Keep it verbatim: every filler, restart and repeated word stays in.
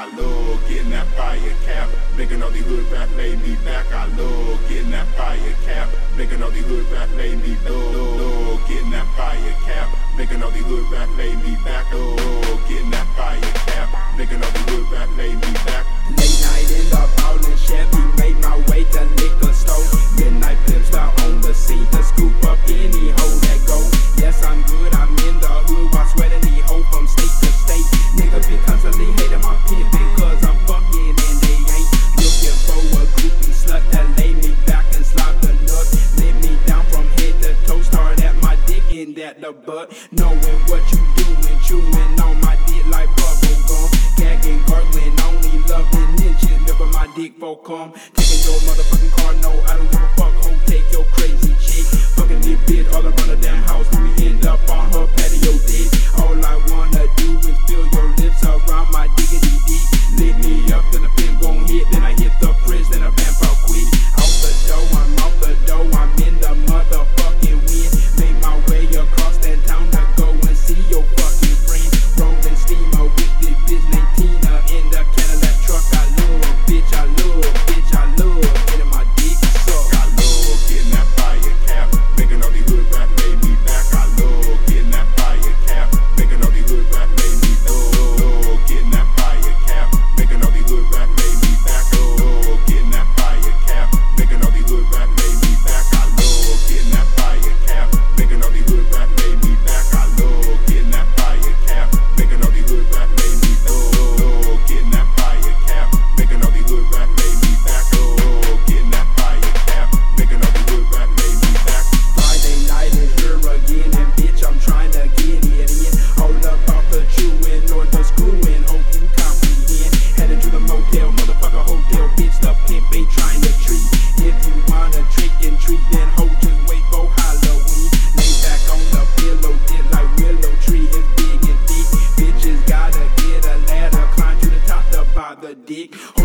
I love getting that fire cap. Making all these hood rap lay me back. I love getting that fire cap. Making all these hood rap lay me low. Getting that fire cap. Making all these hood rap lay me back. Oh, getting that fire cap. Making all these hood rap lay me back. Late night in the ballin' Chevy, made my way to liquor store. Midnight pimps are on the scene to scoop up any hoe that go. Yes, I'm good, I'm in the hood while sweating the hoe from state to state. Nigga be constantly hating my pimp because I'm fucking and they ain't looking for a groupie slut that lay me back and slap the nuts. Let me down from head to toe, start at my dick and at the butt. Knowing what you doing, chewing on my dick like bubble gum. Gagging, gargling, only loving inches, never my dick for come. Taking your motherfucking car, no, I don't give a fuck, ho, take your crazy chick. Fucking this bitch all around the damn house, till we end up on her patio dick. All I wanna do is feel your lips around my diggity dick. Lit me up, then the pimp gon' hit, then I hit the fridge, then I vamp out quick. Out the door, I'm out the door, I'm in the motherfucking wind. Make my way across that town to go and see your fucking friend. Rolling steamer with this bitch named Tina in the Cadillac truck. I love, bitch, I love, bitch, I love getting my dick sucked. I love getting that fire cap. Making all these hood rap lay me back. I love getting that fire cap. Making all these hood rap lay me low. Getting that fire cap. Making all these hood rap lay me back. Oh, getting that fire cap. Making all these hood rap lay me back. I love getting that fire cap. Making all these hood rap lay me back. I love getting that fire cap. Making all these hood rap lay me low. Getting that fire cap. Making all these hood rap lay me back. Oh, getting that fire cap. Making all these hood rap lay me back. Friday night is here again, and bitch, I'm trying to get it in. Hold up off the chewing or the screwing, hope you comprehend. Headed to the motel, motherfucker hotel, bitch, the pimp ain't trying to treat. If you wanna trick and treat, then ho, just wait for Halloween. Lay back on the pillow, did like willow tree, is big and thick. Bitches gotta get a ladder, climb to the top to buy the dick.